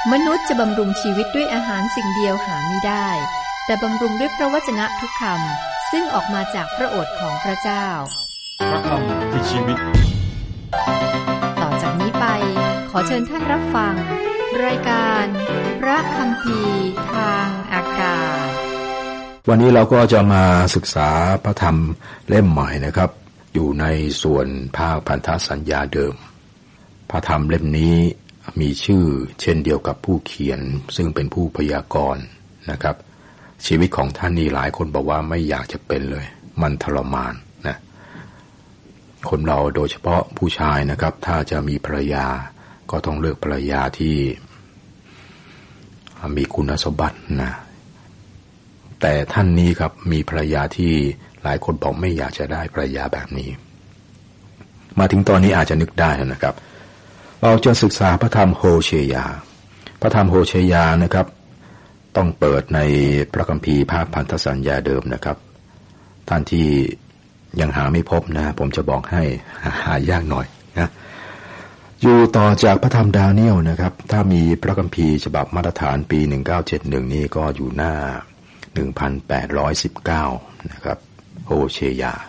มนุษย์จะบำรุงชีวิตด้วยอาหารสิ่งเดียวหาไม่ได้แต่บำรุงด้วยพระวจนะทุกคำซึ่งออกมาจากพระโอษฐ์ของพระเจ้าพระคำคือชีวิตต่อจากนี้ไปขอเชิญท่านรับฟังรายการพระคัมภีร์ทางอากาศวันนี้เราก็จะมาศึกษาพระธรรมเล่มใหม่นะครับอยู่ในส่วนภาคพันธสัญญาเดิมพระธรรมเล่มนี้มีชื่อเช่นเดียวกับผู้เขียนซึ่งเป็นผู้พยากรณ์นะครับชีวิตของท่านนี่หลายคนบอกว่าไม่อยากจะเป็นเลยมันทรมานนะคนเราโดยเฉพาะผู้ชายนะครับถ้าจะมีภรรยาก็ต้องเลือกภรรยาที่มีคุณสมบัตินะแต่ท่านนี้ครับมีภรรยาที่หลายคนบอกไม่อยากจะได้ภรรยาแบบนี้มาถึงตอนนี้อาจจะนึกได้นะครับเราจะศึกษาพระธรรมโฮเชยาพระธรรมโฮเชยานะครับต้องเปิดในพระคัมภีร์ภาคพันธสัญญาเดิมนะครับท่านที่ยังหาไม่พบนะผมจะบอกให้หายากหน่อยนะอยู่ต่อจากพระธรรมดาเนียลนะครับถ้ามีพระคัมภีร์ฉบับมาตรฐานปี1971นี่ก็อยู่หน้า1819นะครับโฮเชยา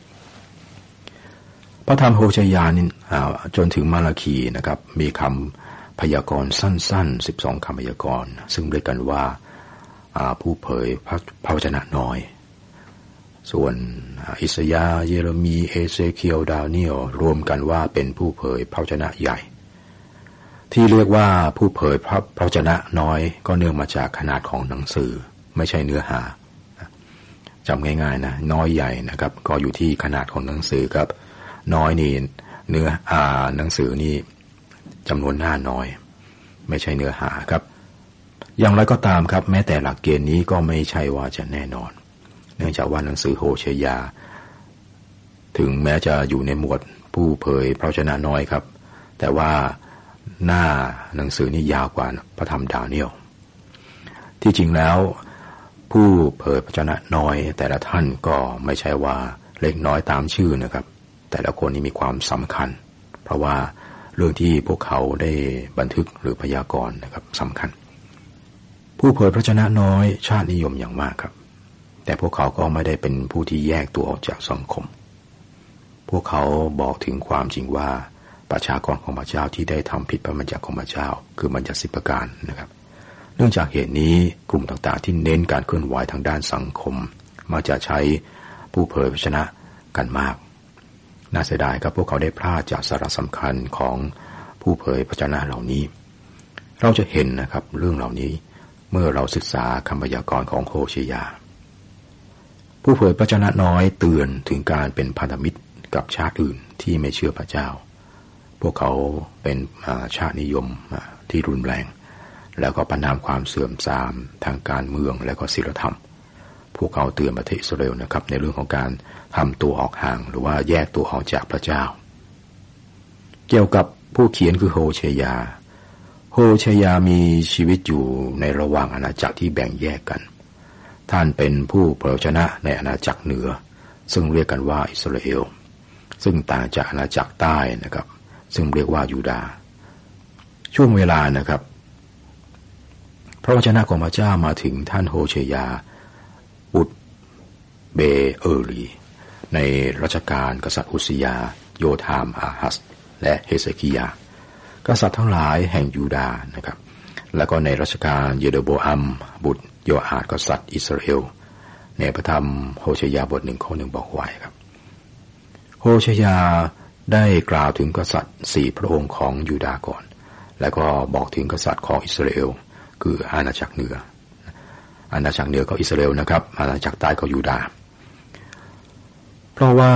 พระธรรมโฮเชยานี่จนถึงมาราคีนะครับมีคำพยากรณ์สั้นๆ12คำพยากรณ์ซึ่งเรียกกันว่าผู้เผยพระวจนะน้อยส่วนอิสยาห์เยเรมีเอเซเคียลดาเนียลรวมกันว่าเป็นผู้เผยพระวจนะใหญ่ที่เรียกว่าผู้เผยพระวจนะน้อยก็เนื่องมาจากขนาดของหนังสือไม่ใช่เนื้อหาจำง่ายๆนะน้อยใหญ่นะครับก็อยู่ที่ขนาดของหนังสือครับน้อยนี่เนื้อหนังสือนี่จำนวนหน้าน้อยไม่ใช่เนื้อหาครับอย่างไรก็ตามครับแม้แต่หลักเกณฑ์นี้ก็ไม่ใช่ว่าจะแน่นอนเนื่องจากว่าหนังสือโฮเชยาถึงแม้จะอยู่ในหมวดผู้เผยพระวจนะน้อยครับแต่ว่าหน้าหนังสือนี่ยาวกว่าพระธรรมดาเนียลที่จริงแล้วผู้เผยพระวจนะน้อยแต่ละท่านก็ไม่ใช่ว่าเล็กน้อยตามชื่อนะครับแต่ละคนนี้มีความสำคัญเพราะว่าเรื่องที่พวกเขาได้บันทึกหรือพยากรณ์นะครับสำคัญผู้เผยพระวจนะน้อยชาตินิยมอย่างมากครับแต่พวกเขาก็ไม่ได้เป็นผู้ที่แยกตัวออกจากสังคมพวกเขาบอกถึงความจริงว่าประชากรของพระเจ้าที่ได้ทำผิดพระบัญญัติของพระเจ้าคือบัญญัติ10ประการนะครับเนื่องจากเหตุนี้กลุ่มต่างๆที่เน้นการเคลื่อนไหวทางด้านสังคมมักจะใช้ผู้เผยพระวจนะกันมากน่าเสียดายครับพวกเขาได้พลาดจากสาระสำคัญของผู้เผยพระวจนะเหล่านี้เราจะเห็นนะครับเรื่องเหล่านี้เมื่อเราศึกษาคำพยากรณ์ของโฮเชยาผู้เผยพระวจนะน้อยเตือนถึงการเป็นพันธมิตรกับชาติอื่นที่ไม่เชื่อพระเจ้าพวกเขาเป็นชาตินิยมที่รุนแรงแล้วก็ประนามความเสื่อมทรามทางการเมืองและก็ศีลธรรมพวกเขาเตือนประเทศอิสราเอลนะครับในเรื่องของการทำตัวออกห่างหรือว่าแยกตัวออกจากพระเจ้าเกี่ยวกับผู้เขียนคือโฮเชยามีชีวิตอยู่ในระหว่างอาณาจักรที่แบ่งแยกกันท่านเป็นผู้เผยพระวจนะในอาณาจักรเหนือซึ่งเรียกกันว่าอิสราเอลซึ่งต่างจากอาณาจักรใต้นะครับซึ่งเรียกว่ายูดาห์ช่วงเวลานะครับพระวจนะของพระเจ้ามาถึงท่านโฮเชยาบุตรเบเอรีในรัชกาลกษัตริย์อุซิยาโยธามอาฮัสและเฮเซคิยากษัตริย์ทั้งหลายแห่งยูดาห์นะครับแล้วก็ในรัชกาลเยโรโบอัมบุตรโยอาดกษัตริย์อิสราเอลในพระธรรมโฮเชยาบท1ข้อ1บอกไว้ครับโฮเชยาได้กล่าวถึงกษัตริย์4พระองค์ของยูดาห์ก่อนแล้วก็บอกถึงกษัตริย์ของอิสราเอลคืออาณาจักรเหนือก็อิสราเอลนะครับอาณาจักรใต้ก็ยูดาห์เพราะว่า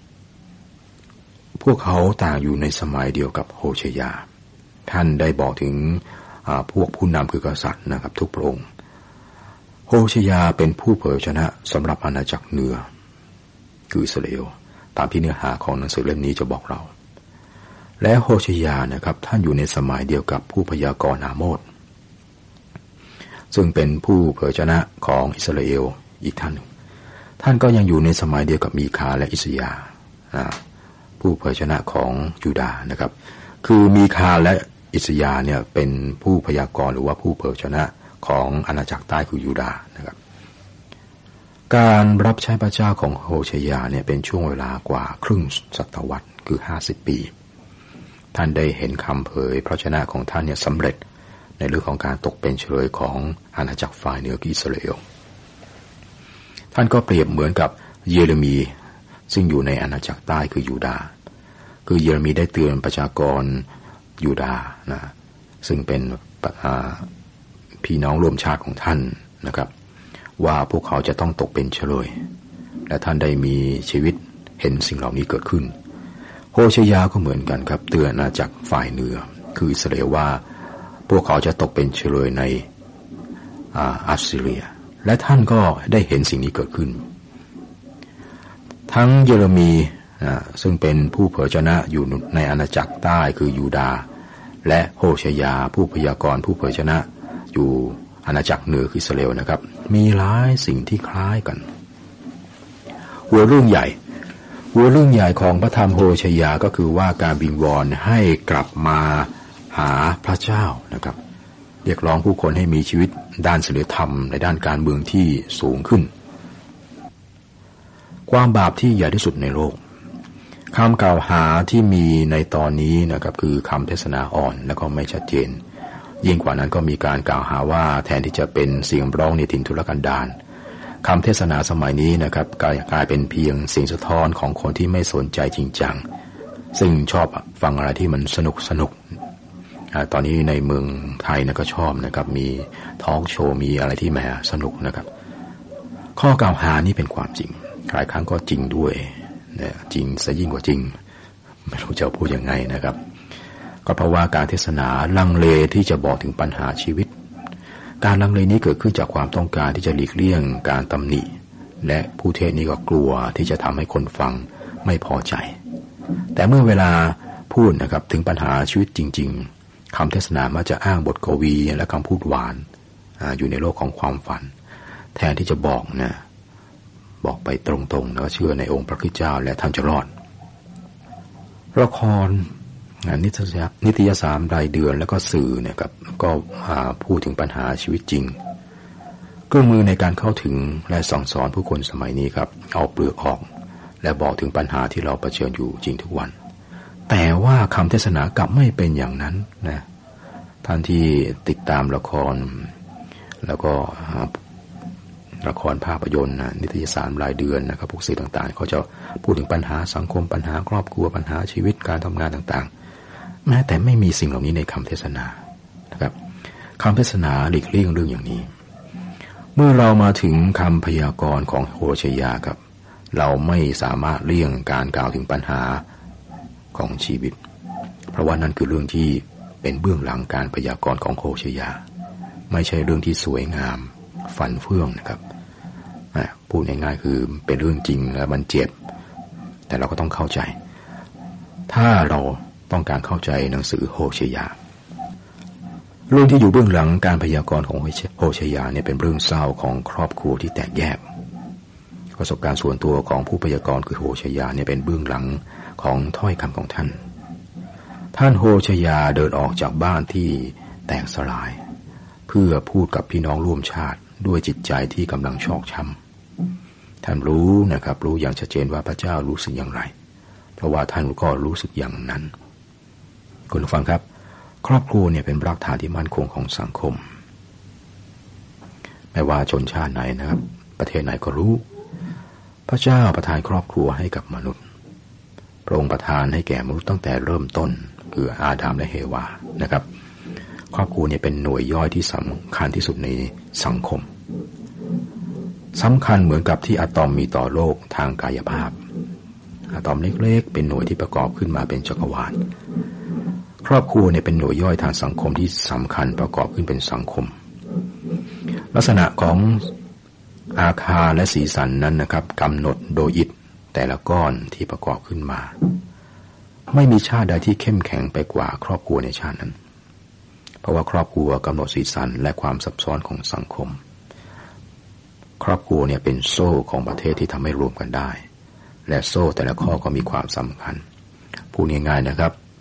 พวกเขาต่างอยู่ในสมัยเดียวกับโฮเชยาท่านได้บอกถึงพวกผู้นำคือกษัตริย์นะครับทุกพระองค์โฮเชยาเป็นผู้เผยพระวจนะสำหรับอาณาจักรเหนือคืออิสราเอลตามที่เนื้อหาของหนังสือเล่มนี้จะบอกเราและโฮเชยานะครับท่านอยู่ในสมัยเดียวกับผู้พยากรณ์อาโมสซึ่งเป็นผู้เผยพระวจนะของอิสราเอลอีกท่านหนึ่งท่านก็ยังอยู่ในสมัยเดียวกับมีคาและอิสยาห์ผู้เผยพระวจนะของยูดาห์นะครับคือมีคาและอิสยาห์เนี่ยเป็นผู้พยากรณ์หรือว่าผู้เผยชนะของอาณาจักรใต้คือยูดาห์นะครับการรับใช้พระเจ้าของโฮเชยาเนี่ยเป็นช่วงเวลากว่าครึ่งศตวรรษคือ50 ปีท่านได้เห็นคำเผยพระชนะของท่านเนี่ยสำเร็จในเรื่องของการตกเป็นเฉลยของอาณาจักรฝ่ายเหนืออิสราเอลท่านก็เปรียบเหมือนกับเยเรมีซึ่งอยู่ในอาณาจักรใต้คือยูดาห์คือเยเรมีได้เตือนประชากรยูดาห์นะซึ่งเป็นพี่น้องร่วมชาติของท่านนะครับว่าพวกเขาจะต้องตกเป็นเฉลยและท่านได้มีชีวิตเห็นสิ่งเหล่านี้เกิดขึ้นโฮเชยาก็เหมือนกันครับเตือนอาณาจักรฝ่ายเหนือคืออิสราเอลว่าพวกเขาจะตกเป็นเฉลยในอัสซีเรียและท่านก็ได้เห็นสิ่งนี้เกิดขึ้นทั้งเยเรมีซึ่งเป็นผู้เผยชนะอยู่ในอาณาจักรใต้คือยูดาห์และโฮเชยาผู้พยากรณ์ผู้เผยชนะอยู่อาณาจักรเหนือคืออิสราเอลนะครับมีหลายสิ่งที่คล้ายกันหัวเรื่องใหญ่ของพระธรรมโฮเชยาก็คือว่าการวิงวอนให้กลับมาหาพระเจ้านะครับเรียกร้องผู้คนให้มีชีวิตด้านศีลธรรมในด้านการเมืองที่สูงขึ้นความบาปที่ใหญ่ที่สุดในโลกคำกล่าวหาที่มีในตอนนี้นะครับคือคำเทศนาอ่อนและก็ไม่ชัดเจนยิ่งกว่านั้นก็มีการกล่าวหาว่าแทนที่จะเป็นเสียงร้องในถิ่นทุรกันดารคำเทศนาสมัยนี้นะครับกลายเป็นเพียงเสียงสะท้อนของคนที่ไม่สนใจจริงจังซึ่งชอบฟังอะไรที่มันสนุกตอนนี้ในเมืองไทยนะก็ชอบนะครับมีทอล์กโชว์มีอะไรที่แหมสนุกนะครับข้อกล่าวหานี้เป็นความจริงหลายครั้งก็จริงด้วยนะจริงซะยิ่งกว่าจริงไม่รู้จะพูดยังไงนะครับก็เพราะว่าการเทศนาลังเลที่จะบอกถึงปัญหาชีวิตการลังเลนี้เกิดขึ้นจากความต้องการที่จะหลีกเลี่ยงการตำหนิและผู้เทศนี้ก็กลัวที่จะทำให้คนฟังไม่พอใจแต่เมื่อเวลาพูดนะครับถึงปัญหาชีวิตจริงๆคำเทศนามักจะอ้างบทกวีและคำพูดหวานอยู่ในโลกของความฝันแทนที่จะบอกไปตรงๆแล้วก็เชื่อในองค์พระคริสต์เจ้าและท่านจะรอดละครนิตยสารรายเดือนแล้วก็สื่อเนี่ยครับก็พูดถึงปัญหาชีวิตจริงเครื่องมือในการเข้าถึงและสั่งสอนผู้คนสมัยนี้ครับเอาเปลือกออกและบอกถึงปัญหาที่เราเผชิญอยู่จริงทุกวันแต่ว่าคำเทศนากลับไม่เป็นอย่างนั้นนะท่านที่ติดตามละครแล้วก็ละครภาพยนตร์นิตยสารรายเดือนนะครับพวกสื่อต่างๆเขาจะพูดถึงปัญหาสังคมปัญหาครอบครัวปัญหาชีวิตการทำงานต่างๆแม้แต่ไม่มีสิ่งเหล่านี้ในคำเทศนานะครับคำเทศนาหลีกเลี่ยงเรื่องอย่างนี้เมื่อเรามาถึงคำพยากรณ์ของโฮเชยาครับเราไม่สามารถเลี่ยงการกล่าวถึงปัญหาของชีวิตเพราะว่านั่นคือเรื่องที่เป็นเบื้องหลังการพยากรณ์ของโฮเชยาไม่ใช่เรื่องที่สวยงามฟันเฟื่องนะครับพูดง่ายๆคือเป็นเรื่องจริงและมันเจ็บแต่เราก็ต้องเข้าใจถ้าเราต้องการเข้าใจหนังสือโฮเชยาเรื่องที่อยู่เบื้องหลังการพยากรณ์ของโฮเชยาเนี่ยเป็นเรื่องเศร้าของครอบครัวที่แตกแยกประสบการณ์ส่วนตัวของผู้พยากรณ์คือโฮเชยาเนี่ยเป็นเบื้องหลังของถ้อยคำของท่านโฮเชยาเดินออกจากบ้านที่แตกสลายเพื่อพูดกับพี่น้องร่วมชาติด้วยจิตใจที่กำลังชอกช้ำท่านรู้นะครับรู้อย่างชัดเจนว่าพระเจ้ารู้สึกอย่างไรเพราะว่าท่านก็รู้สึกอย่างนั้นคุณผู้ฟังครับครอบครัวเนี่ยเป็นรากฐานที่มั่นคงของสังคมไม่ว่าชนชาติไหนนะครับประเทศไหนก็รู้พระเจ้าประทานครอบครัวให้กับมนุษย์พระองค์ประทานให้แก่มนุษย์ตั้งแต่เริ่มต้นคืออาดัมและเฮวานะครับครอบครัวเนี่ยเป็นหน่วยย่อยที่สำคัญที่สุดในสังคมสำคัญเหมือนกับที่อะตอมมีต่อโลกทางกายภาพอะตอมเล็กๆเป็นหน่วยที่ประกอบขึ้นมาเป็นจักรวาลครอบครัวเนี่ยเป็นหน่วยย่อยทางสังคมที่สำคัญประกอบขึ้นเป็นสังคมลักษณะของอาคารและสีสันนั้นนะครับกำหนดโดยอิฐแต่ละก้อนที่ประกอบขึ้นมาไม่มีชาติใดที่เข้มแข็งไปกว่าครอบครัวในชาตินั้นเพราะว่าครอบครัวกำหนดสีสันและความซับซ้อนของสังคมครอบครัวเนี่ยเป็นโซ่ของประเทศที่ทำให้รวมกันได้และโซ่แต่ละข้อก็มีความสำคัญพูดง่ายๆนะครับ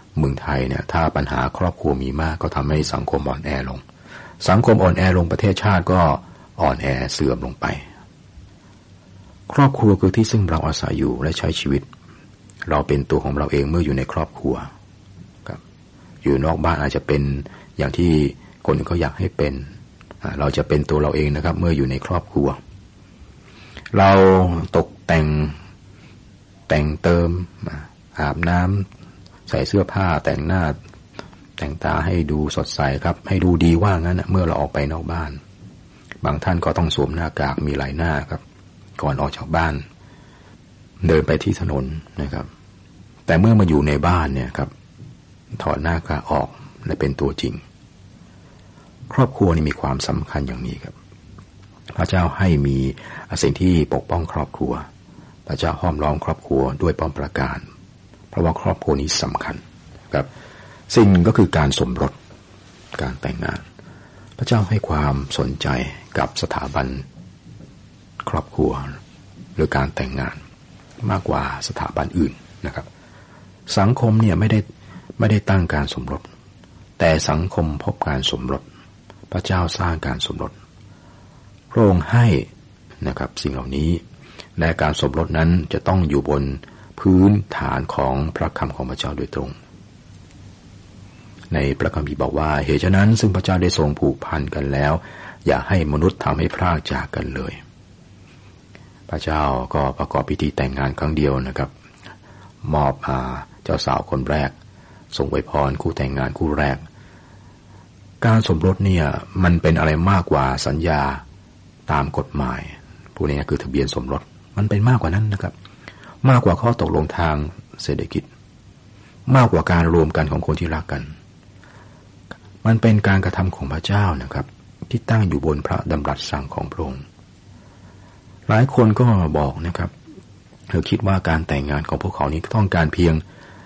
เมืองไทยเนี่ยถ้าปัญหาครอบครัวมีมากก็ทำให้สังคมอ่อนแอลงสังคมอ่อนแอลงประเทศชาติก็อ่อนแอเสื่อมลงไปครอบครัวคือที่ซึ่งเราอาศัยอยู่และใช้ชีวิตเราเป็นตัวของเราเองเมื่ออยู่ในครอบครัวครับอยู่นอกบ้านอาจจะเป็นอย่างที่คนอื่นเขาอยากให้เป็นเราจะเป็นตัวเราเองนะครับเมื่ออยู่ในครอบครัวเราตกแต่งเติมอาบน้ำใส่เสื้อผ้าแต่งหน้าแต่งตาให้ดูสดใสครับให้ดูดีว่างั้นนะเมื่อเราออกไปนอกบ้านบางท่านก็ต้องสวมหน้ากากมีหลายหน้าครับก่อนออกจากบ้านเดินไปที่ถนนนะครับแต่เมื่อมาอยู่ในบ้านเนี่ยครับถอดหน้ากากออกและเป็นตัวจริงครอบครัวนี่มีความสำคัญอย่างนี้ครับพระเจ้าให้มีสิ่งที่ปกป้องครอบครัวพระเจ้าห้อมล้อมครอบครัวด้วยป้อมปราการเพราะว่าครอบครัวนี้สำคัญครับสิ่งหนึ่งก็คือการสมรสการแต่งงานพระเจ้าให้ความสนใจกับสถาบันครอบครัวหรือการแต่งงานมากกว่าสถาบันอื่นนะครับสังคมเนี่ยไม่ได้ตั้งการสมรสแต่สังคมพบการสมรสพระเจ้าสร้างการสมรสพระองค์ให้นะครับสิ่งเหล่านี้และการสมรสนั้นจะต้องอยู่บนพื้นฐานของพระคำของพระเจ้าโดยตรงในพระคัมภีร์บอกว่าเหตุฉะนั้นซึ่งพระเจ้าได้ทรงผูกพันกันแล้วอย่าให้มนุษย์ทำให้พรากจากกันเลยพระเจ้าก็ประกอบพิธีแต่งงานครั้งเดียวนะครับมอบเจ้าสาวคนแรกส่งอวยพรคู่แต่งงานคู่แรกการสมรสเนี่ยมันเป็นอะไรมากกว่าสัญญาตามกฎหมายผู้นี้คือทะเบียนสมรสมันเป็นมากกว่านั้นนะครับมากกว่าข้อตกลงทางเศรษฐกิจมากกว่าการรวมกันของคนที่รักกันมันเป็นการกระทำของพระเจ้านะครับที่ตั้งอยู่บนพระดำรัสสั่งของพระองค์หลายคนก็บอกนะครับเขาคิดว่าการแต่งงานของพวกเขานี้ต้องการเพียง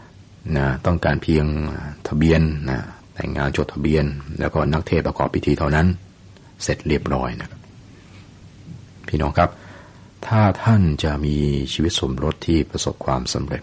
ทะเบียนแต่งงานจดทะเบียนแล้วก็นักเทศประกอบพิธีเท่านั้นเสร็จเรียบร้อยนะครับพี่น้องครับถ้าท่านจะมีชีวิตสมรสที่ประสบความสำเร็จ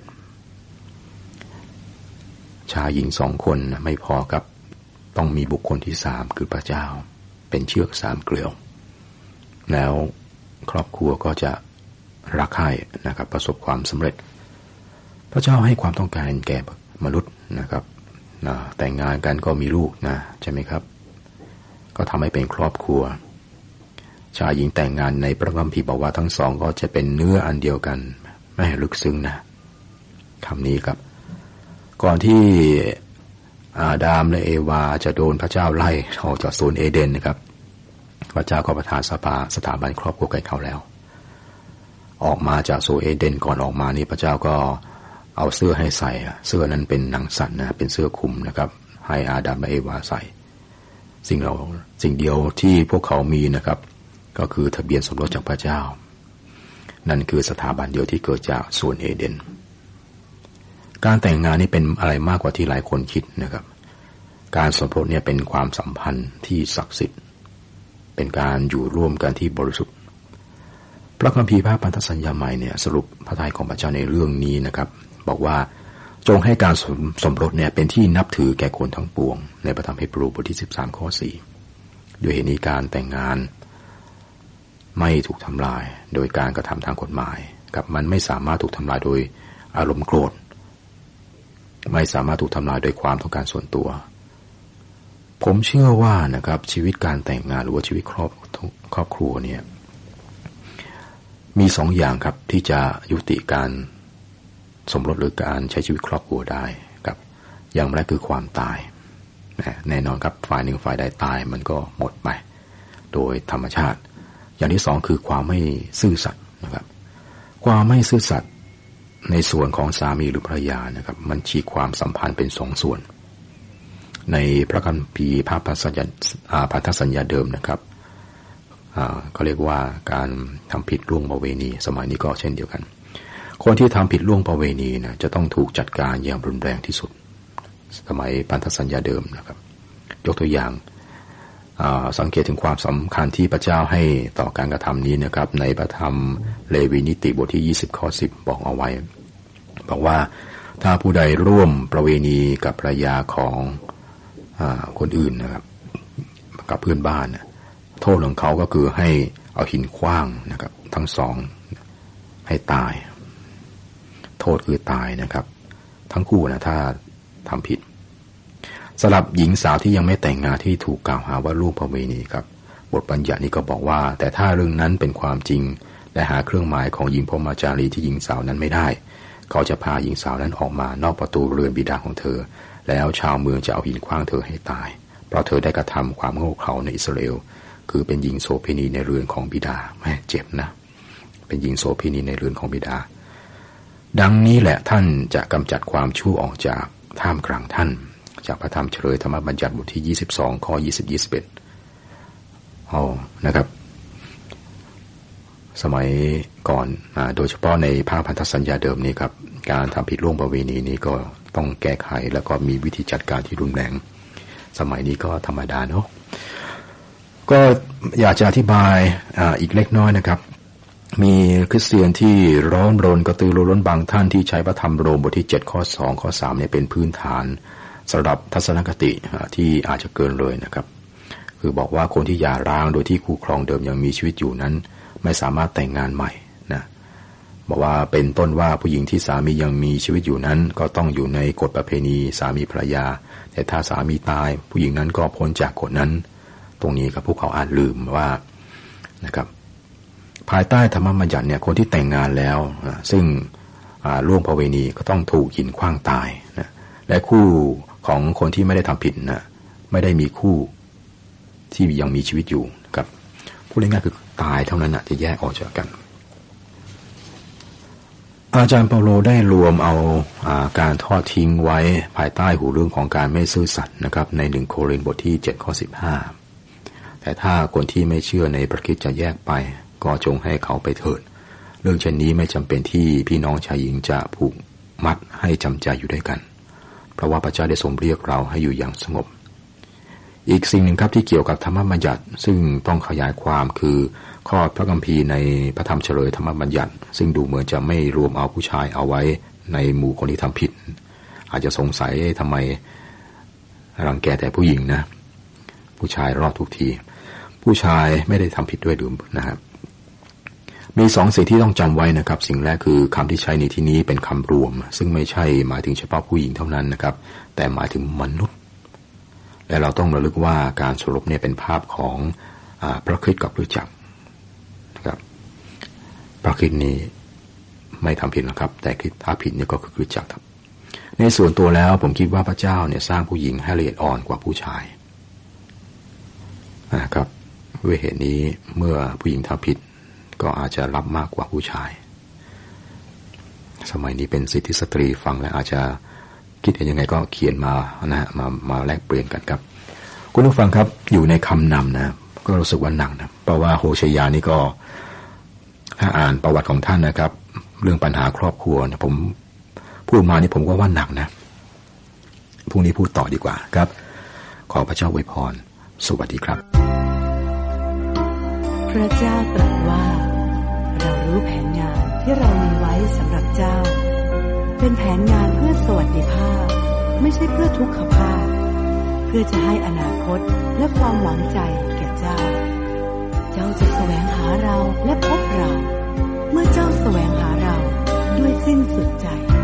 ชายหญิง2 คนไม่พอครับต้องมีบุคคลที่3คือพระเจ้าเป็นเชือก3 เกลียวแล้วครอบครัวก็จะรักใคร่นะครับประสบความสำเร็จพระเจ้าให้ความต้องการแก่มนุษย์นะครับแต่งงานกันก็มีลูกนะใช่ไหมครับก็ทำให้เป็นครอบครัวชายหญิงแต่งงานในพระคัมภีร์บอกว่าทั้งสองก็จะเป็นเนื้ออันเดียวกันไม่ลึกซึ้งนะคำนี้ครับก่อนที่อาดัมและเอวาจะโดนพระเจ้าไล่ออกจากสวนเอเดนนะครับพระเจ้าก็ประทานสถาบันครอบครัวแก่เขาแล้วออกมาจากสวนเอเดนก่อนออกมานี่พระเจ้าก็เอาเสื้อให้ใส่เสื้อนั้นเป็นหนังสัตว์นะเป็นเสื้อคลุมนะครับให้อาดัมและเอวาใส่สิ่งเดียวที่พวกเขามีนะครับก็คือทะเบียนสมรสจากพระเจ้านั่นคือสถาบันเดียวที่เกิดจากสวนเอเดนการแต่งงานนี่เป็นอะไรมากกว่าที่หลายคนคิดนะครับการสมรสเนี่ยเป็นความสัมพันธ์ที่ศักดิ์สิทธิ์เป็นการอยู่ร่วมกันที่บริสุทธิ์พระคัมภีร์พระพันธสัญญาใหม่เนี่ยสรุปพระทัยของพระเจ้าในเรื่องนี้นะครับบอกว่าจงให้การสมรสเนี่ยเป็นที่นับถือแก่คนทั้งปวงในพระธรรมฮีบรูบทที่13ข้อ4ด้วยเหตุนี้การแต่งงานไม่ถูกทำลายโดยการกระทำทางกฎหมายกับมันไม่สามารถถูกทำลายโดยอารมณ์โกรธไม่สามารถถูกทำลายโดยความต้องการส่วนตัวผมเชื่อว่านะครับชีวิตการแต่งงานหรือว่าชีวิตครอบครัวเนี่ยมี2 อย่างครับที่จะยุติการสมรสหรือการใช้ชีวิตครอบครัวได้ครับอย่างแรกคือความตายแน่นอนครับฝ่ายหนึ่งฝ่ายใดตายมันก็หมดไปโดยธรรมชาติอย่างที่2คือความไม่ซื่อสัตย์นะครับความไม่ซื่อสัตย์ในส่วนของสามีหรือภรรยานะครับมันฉีกความสัมพันธ์เป็น2 ส่วนในพระคัมภีร์พันธสัญญาเดิมนะครับก็เรียกว่าการทำผิดล่วงประเวณีสมัยนี้ก็เช่นเดียวกันคนที่ทำผิดล่วงประเวณีนะจะต้องถูกจัดการอย่างรุนแรงที่สุดสมัยพันธสัญญาเดิมนะครับยกตัวอย่างสังเกตถึงความสำคัญที่พระเจ้าให้ต่อการกระทำนี้นะครับในพระธรรมเลวีนิติบทที่20ข้อ10บอกเอาไว้บอกว่าถ้าผู้ใดร่วมประเวณีกับภรรยาของคนอื่นนะครับกับเพื่อนบ้านโทษของเขาก็คือให้เอาหินขว้างนะครับทั้งสองให้ตายโทษคือตายนะครับทั้งคู่นะถ้าทำผิดสำหรับหญิงสาวที่ยังไม่แต่งงานที่ถูกกล่าวหาว่าล่วงประเวณีครับบทบัญญัตินี้ก็บอกว่าแต่ถ้าเรื่องนั้นเป็นความจริงและหาเครื่องหมายของหญิงพรหมจารีที่หญิงสาวนั้นไม่ได้เขาจะพาหญิงสาวนั้นออกมานอกประตูเรือนบิดาของเธอแล้วชาวเมืองจะเอาหินขว้างเธอให้ตายเพราะเธอได้กระทำความโง่เขลาในอิสราเอลคือเป็นหญิงโสเภณีในเรือนของบิดาแม่เจ็บนะเป็นหญิงโสเภณีในเรือนของบิดาดังนี้แหละท่านจะกำจัดความชั่วออกจากท่ามกลางท่านจากพระธรรมเฉลยธรรมบัญญัติบทที่22ข้อ20-21นะครับสมัยก่อนโดยเฉพาะในภาคพันธสัญญาเดิมนี้ครับการทำผิดล่วงประเวณีนี้ก็ต้องแก้ไขแล้วก็มีวิธีจัดการที่รุนแรงสมัยนี้ก็ธรรมดาเนาะก็อยากจะอธิบายอีกเล็กน้อยนะครับมีคริสเตียนที่ร้อนรนกระตือรือร้นบางท่านที่ใช้พระธรรมโรมบทที่7ข้อ2ข้อ3เนี่ยเป็นพื้นฐานสำหรับทัศนคติที่อาจจะเกินเลยนะครับคือบอกว่าคนที่หย่าร้างโดยที่คู่ครองเดิมยังมีชีวิตอยู่นั้นไม่สามารถแต่งงานใหม่นะบอกว่าเป็นต้นว่าผู้หญิงที่สามียังมีชีวิตอยู่นั้นก็ต้องอยู่ในกฎประเพณีสามีภรรยาแต่ถ้าสามีตายผู้หญิงนั้นก็พ้นจากกฎนั้นตรงนี้ครับพวกเขาอาจลืมว่านะครับภายใต้ธรรมบัญญัติเนี่ยคนที่แต่งงานแล้วซึ่งล่วงประเวณีก็ต้องถูกหินขว้างตายนะและคู่ของคนที่ไม่ได้ทำผิดนะไม่ได้มีคู่ที่ยังมีชีวิตอยู่ครับพูดง่ายๆคือตายเท่านั้นนะจะแยกออกจากกันอาจารย์เปาโลได้รวมเอาการทอดทิ้งไว้ภายใต้หูเรื่องของการไม่ซื่อสัตย์นะครับใน1โครินธ์บทที่7ข้อ15แต่ถ้าคนที่ไม่เชื่อในพระคริสต์จะแยกไปก็จงให้เขาไปเถิดเรื่องเช่นนี้ไม่จำเป็นที่พี่น้องชายหญิงจะผูกมัดให้จำใจอยู่ด้วยกันเพราะว่าพระเจ้าได้ทรงเรียกเราให้อยู่อย่างสงบอีกสิ่งหนึ่งครับที่เกี่ยวกับธรรมบัญญัติซึ่งต้องขยายความคือข้อพระคัมภีร์ในพระธรรมเฉลยธรรมบัญญัติซึ่งดูเหมือนจะไม่รวมเอาผู้ชายเอาไว้ในหมู่คนที่ทำผิดอาจจะสงสัยทำไมรังแกแต่ผู้หญิงนะผู้ชายรอดทุกทีผู้ชายไม่ได้ทำผิดด้วยหรือนะครับมี2สิ่งที่ต้องจำไว้นะครับสิ่งแรกคือคำที่ใช้ในที่นี้เป็นคำรวมซึ่งไม่ใช่หมายถึงเฉพาะผู้หญิงเท่านั้นนะครับแต่หมายถึงมนุษย์และเราต้องระลึกว่าการสรุปเนี่ยเป็นภาพของพระคริสต์กับคริสตจักรนะครับพระคริสต์นี่ไม่ทำผิดนะครับแต่คริสต์ถ้าผิดเนี่ยก็คือคริสตจักรครับในส่วนตัวแล้วผมคิดว่าพระเจ้าเนี่ยสร้างผู้หญิงให้ละเอียดอ่อนกว่าผู้ชายนะครับด้วยเหตุนี้เมื่อผู้หญิงทำผิดก็อาจจะรับมากกว่าผู้ชายสมัยนี้เป็นสิทธิสตรีฟังแล้วอาจจะคิดยังไงก็เขียนมานะมาแลกเปลี่ยนกันครับคุณผู้ฟังครับอยู่ในคำนำนะก็รู้สึกว่าหนักนะเพราะว่าโฮเชยานี่ก็ถ้าอ่านประวัติของท่านนะครับเรื่องปัญหาครอบครัวนะผมพูดมานี่ผมก็ว่าหนักนะพรุ่งนี้พูดต่อดีกว่าครับขอพระเจ้าอวยพรสวัสดีครับพระเจ้าตรัสว่าเรารู้แผนงานที่เรามีไว้สำหรับเจ้าเป็นแผนงานเพื่อสวัสดิภาพไม่ใช่เพื่อทุกขภาพเพื่อจะให้อนาคตและความหวังใจแก่เจ้าจะแสวงหาเราและพบเราเมื่อเจ้าแสวงหาเราด้วยสิ้นสุดใจ